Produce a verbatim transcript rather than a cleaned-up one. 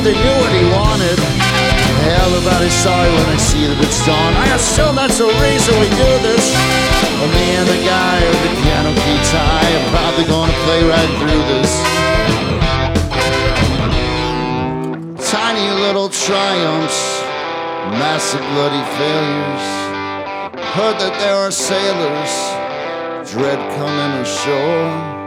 but they knew what he wanted. Everybody's sorry when they see that it's done. I assume that's the reason we do this. But me and the guy with the piano key tie are probably gonna play right through this. Tiny little triumphs, massive bloody failures. Heard that there are sailors, dread coming ashore.